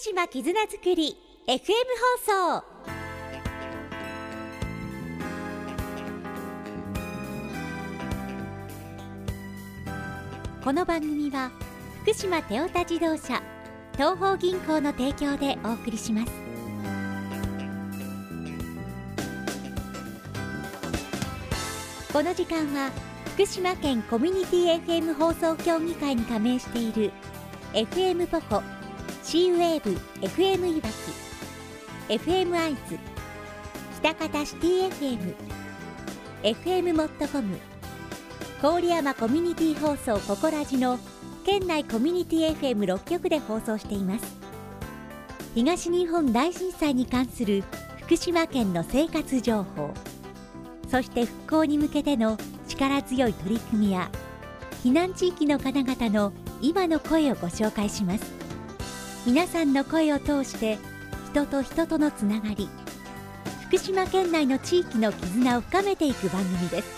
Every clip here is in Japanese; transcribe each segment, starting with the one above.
島絆づくり FM 放送。この番組は福島テオタ自動車東邦銀行の提供でお送りします。この時間は福島県コミュニティ FM 放送協議会に加盟している FM ポコ、シーウェーブ FM いわき、 FM アイズ、北方シティ FM、 FM モットコム、郡山コミュニティ放送ココラジの県内コミュニティ FM6 局で放送しています。東日本大震災に関する福島県の生活情報、そして復興に向けての力強い取り組みや避難地域の方々の今の声をご紹介します。皆さんの声を通して人と人とのつながり、福島県内の地域の絆を深めていく番組です。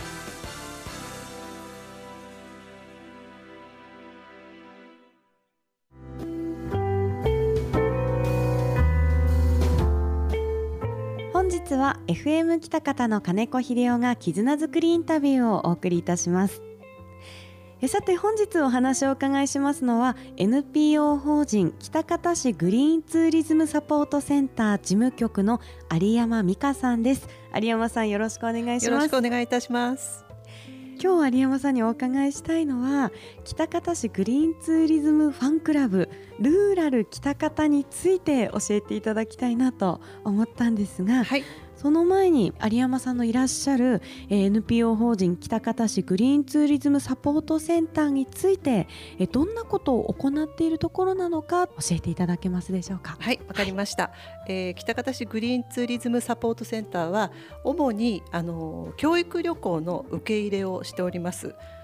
本日は FM 北方の金子秀夫が絆づくりインタビューをお送りいたします。さて本日お話をお伺いしますのは NPO 法人北方市グリーンツーリズムサポートセンター事務局の有山美香さんです。有山さん、よろしくお願いします。 よろしくお願いいたします。 今日有山さんにお伺いしたいのは北方市グリーンツーリズムファンクラブルーラル北方について教えていただきたいなと思ったんですが、 はい、 その前に有山さんのいらっしゃる NPO 法人北方市グリーンツーリズムサポートセンターについてどんなことを行っているところなのか教えていただけますでしょうか。 はい、わかりました。北方市グリーンツーリズムサポートセンターは主に教育旅行の受け入れをしております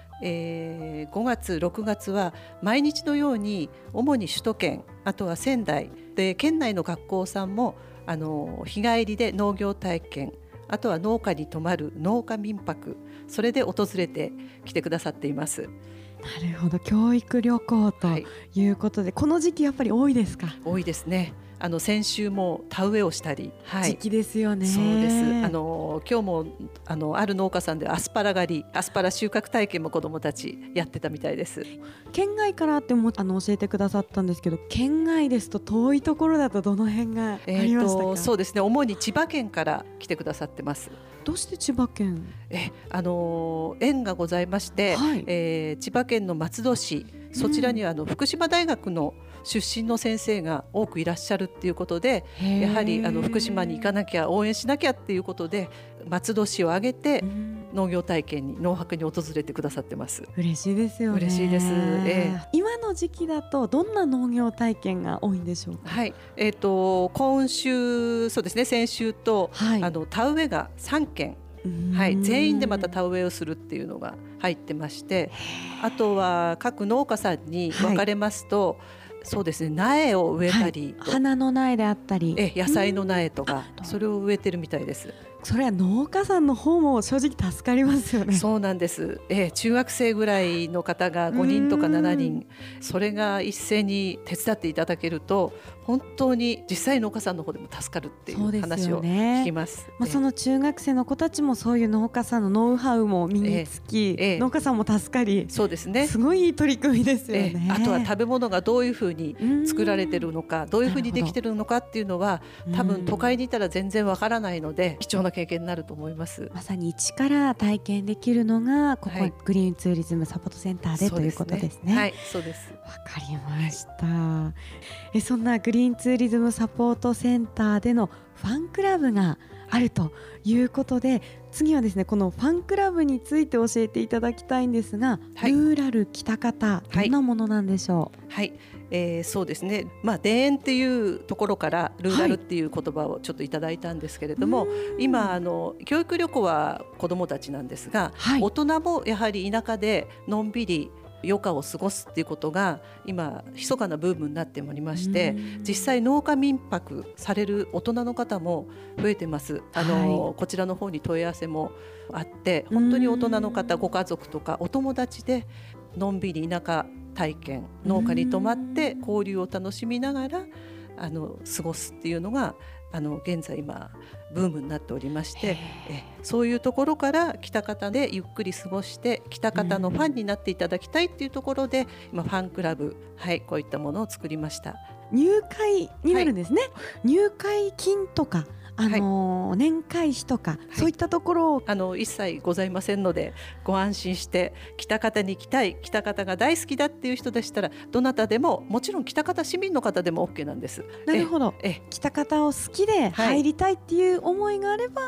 。5月6月は毎日のように主に首都圏、あとは仙台で県内の学校さんも日帰りで農業体験、あとは農家に泊まる農家民泊、それで訪れてきてくださっています。 なるほど、教育旅行ということで、この時期やっぱり多いですか。 多いですね。先週も田植えをしたり、 時期ですよね。 そうです。今日もある農家さんでアスパラ狩り、アスパラ収穫体験も子どもたちやってたみたいです。 県外からっても教えてくださったんですけど、県外ですと遠いところだとどの辺がありましたか。 そうですね、主に千葉県から来てくださってます。 どうして千葉県？ 縁がございまして、はい、千葉県の松戸市、そちらには福島大学の出身の先生が多くいらっしゃるっていうことで、やはり福島に行かなきゃ、応援しなきゃっていうことで松戸市を挙げて農業体験に、農泊に訪れてくださってます。 嬉しいですよね。 嬉しいです。 今の時期だとどんな農業体験が多いんでしょうか。 はい、今週、そうですね、先週と、はい、田植えが3件、はい、全員でまた田植えをするっていうのが入ってまして、あとは各農家さんに分かれますと、はい、そうですね、苗を植えたり、 はい、花の苗であったり野菜の苗とか、それを植えてるみたいです。 それは農家さんの方も正直助かりますよね。 そうなんです。中学生ぐらいの方が5人とか7人、それが一斉に手伝っていただけると本当に実際農家さんの方でも助かるっていう話を聞きます。 その中学生の子たちもそういう農家さんのノウハウも身につき、農家さんも助かり、 そうですね、 すごいいい取り組みですよね。 あとは食べ物がどういうふうに作られてるのか、どういうふうにできてるのかっていうのは多分都会にいたら全然わからないので、貴重な経験になると思います。 まさに一から体験できるのがここ、はい、グリーンツーリズムサポートセンターでということですね。 はい、そうです。 わかりました。そんなグリーンツーリズムサポートセンターでのファンクラブがあるということで、次はですね、このファンクラブについて教えていただきたいんですが、はい、ルーラル北方、どんなものなんでしょう。 はい、そうですね、田園っていうところからルーラルっていう言葉をちょっといただいたんですけれども、はい、今教育旅行は子どもたちなんですが、はい、大人もやはり田舎でのんびり余暇を過ごすっていうことが今密かなブームになっておりまして、実際農家民泊される大人の方も増えてます。こちらの方に問い合わせもあって、本当に大人の方、ご家族とかお友達でのんびり田舎体験、農家に泊まって交流を楽しみながら過ごすっていうのが現在今ブームになっておりまして、そういうところから喜多方でゆっくり過ごして喜多方のファンになっていただきたいっていうところで、今ファンクラブ、こういったものを作りました。 入会になるんですね、入会金とか年会費とか、そういったところを一切ございませんので、ご安心して喜多方に行きたい、喜多方が大好きだっていう人でしたらどなたでも、もちろん喜多方市民の方でも OK なんです。 なるほど。喜多方を好きで入りたいっていう思いがあれば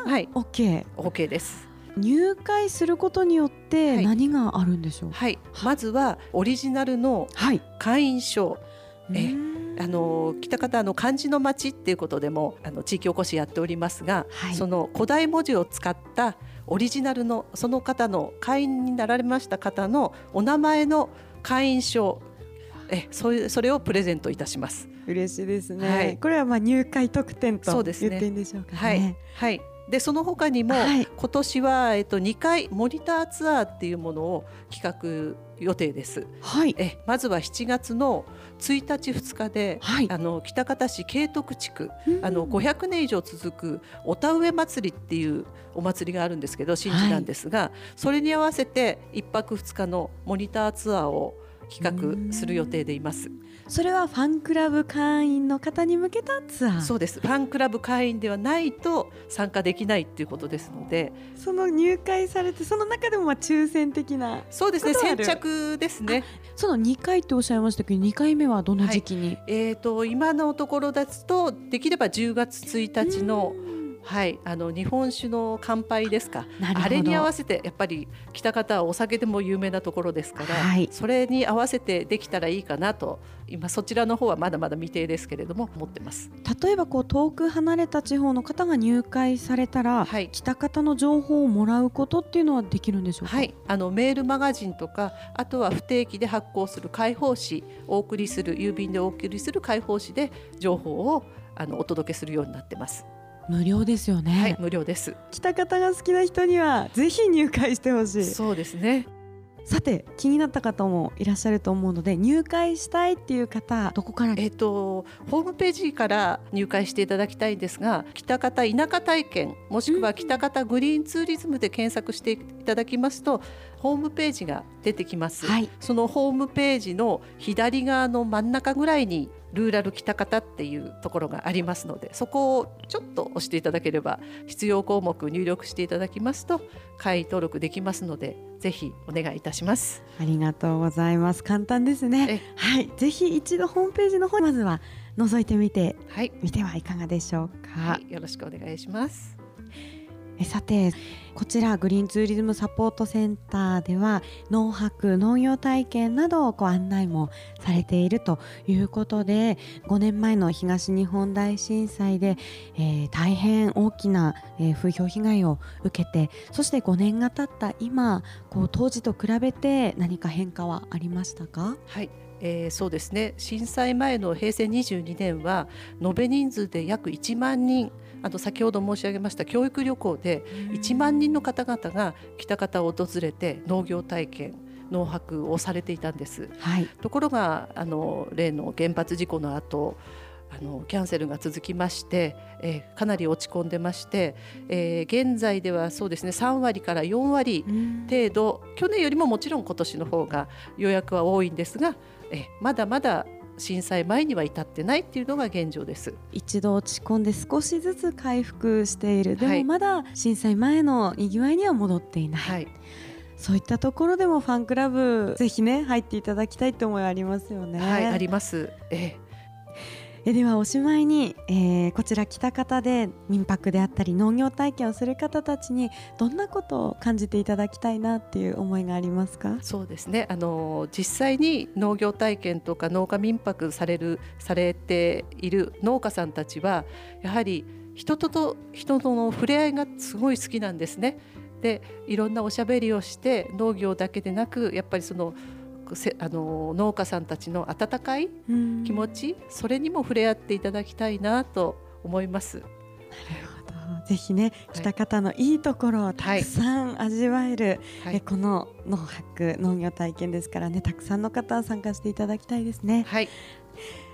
OK です。 入会することによって何があるんでしょう。 まずはオリジナルの会員証、喜多方漢字の町っていうことでも地域おこしやっておりますが、その古代文字を使ったオリジナルのその方の会員になられました方のお名前の会員証、それをプレゼントいたします。 嬉しいですね、これは入会特典と言っていいんでしょうかね。 でその他にも、今年は、2回モニターツアーっていうものを企画予定です。まずは7月の1日2日で、喜多方市慶徳地区、500年以上続くお田植え祭りっていうお祭りがあるんですけど、神事なんですが、それに合わせて1泊2日のモニターツアーを企画する予定でいます。 それはファンクラブ会員の方に向けたツアー。 そうです。ファンクラブ会員ではないと参加できないっていうことですので、 その入会されてその中でも抽選的な。 そうですね、先着ですね。 その2回っておっしゃいましたけど、2回目はどの時期に。 今のところですとできれば10月1日の日本酒の乾杯ですか、あれに合わせて、やっぱり喜多方はお酒でも有名なところですから、それに合わせてできたらいいかなと、今そちらの方はまだまだ未定ですけれども思ってます。 例えば遠く離れた地方の方が入会されたら、喜多方の情報をもらうことっていうのはできるんでしょうか。 メールマガジンとか、あとは不定期で発行する開放誌、郵便でお送りする開放誌で情報をお届けするようになってます。 無料ですよね。 無料です。 喜多方が好きな人にはぜひ入会してほしい。 そうですね。 さて、気になった方もいらっしゃると思うので、入会したいっていう方、どこから？ ホームページから入会していただきたいんですが、喜多方田舎体験、もしくは喜多方グリーンツーリズムで検索していただきますと、ホームページが出てきます。そのホームページの左側の真ん中ぐらいにルーラル喜多方っていうところがありますので、そこをちょっと押していただければ、必要項目入力していただきますと会員登録できますので、ぜひお願いいたします。 ありがとうございます。簡単ですね。ぜひ一度ホームページの方にまずは覗いてみて、みてはいかがでしょうか。 よろしくお願いします。 さて、こちらグリーンツーリズムサポートセンターでは農泊、農業体験などを案内もされているということで、5年前の東日本大震災で、大変大きな、風評被害を受けて、そして5年が経った今、当時と比べて何か変化はありましたか？ そうですね。震災前の平成22年は延べ人数で約1万人、先ほど申し上げました教育旅行で1万人の方々が喜多方を訪れて農業体験、農泊をされていたんです。ところが例の原発事故の後、キャンセルが続きまして、かなり落ち込んでまして、現在ではそうですね、3割から4割程度、去年よりももちろん今年の方が予約は多いんですが、まだまだ震災前には至ってないっていうのが現状です。 一度落ち込んで少しずつ回復している、でもまだ震災前のにぎわいには戻っていない、そういったところでもファンクラブぜひね入っていただきたいって思いありますよね。 あります。 ではおしまいに、こちら喜多方で民泊であったり農業体験をする方たちにどんなことを感じていただきたいなっていう思いがありますか？ そうですね、実際に農業体験とか農家民泊されている農家さんたちはやはり人との触れ合いがすごい好きなんですね。で、いろんなおしゃべりをして農業だけでなく、やっぱりその農家さんたちの温かい気持ち、それにも触れ合っていただきたいなと思います。 なるほど。ぜひね、喜多方のいいところをたくさん味わえる、この農泊農業体験ですからね、たくさんの方参加していただきたいですね。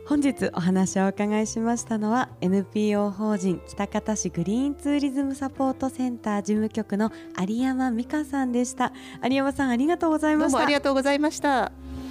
本日お話をお伺いしましたのは NPO 法人喜多方市グリーンツーリズムサポートセンター事務局の有山美香さんでした。有山さん、ありがとうございました。 どうもありがとうございました。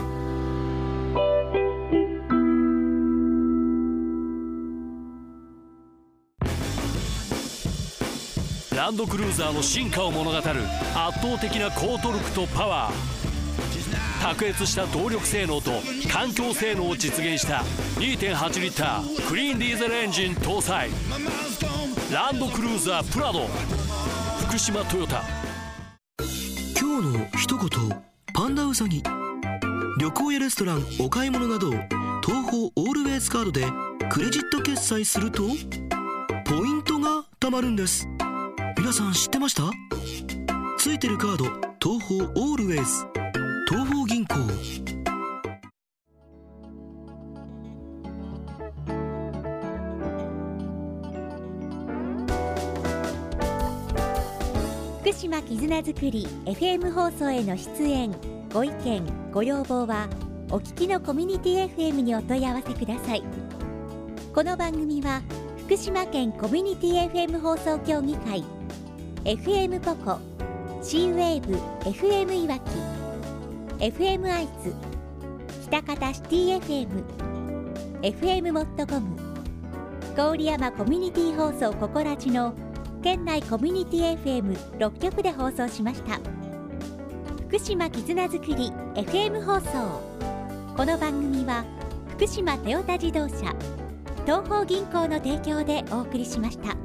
ランドクルーザーの進化を物語る圧倒的な高トルクとパワー、卓越した動力性能と環境性能を実現した 2.8 リッタークリーンディーゼルエンジン搭載ランドクルーザープラド。福島トヨタ。 今日の一言、パンダウサギ。旅行やレストラン、お買い物など東宝オールウェイズカードでクレジット決済するとポイントが貯まるんです。皆さん知ってました？ついてるカード、東宝オールウェイズ、東宝銀行。 福島絆づくり FM 放送への出演、ご意見ご要望はお聞きのコミュニティ FM にお問い合わせください。この番組は福島県コミュニティ FM 放送協議会、 FM ポコ、 C-WAVE FM いわき、 FM アイズ、喜多方シティ FM、 FM モットコム、郡山コミュニティ放送ココラジの県内コミュニティ FM6 局で放送しました。福島絆づくり FM 放送。この番組は福島トヨタ自動車、東邦銀行の提供でお送りしました。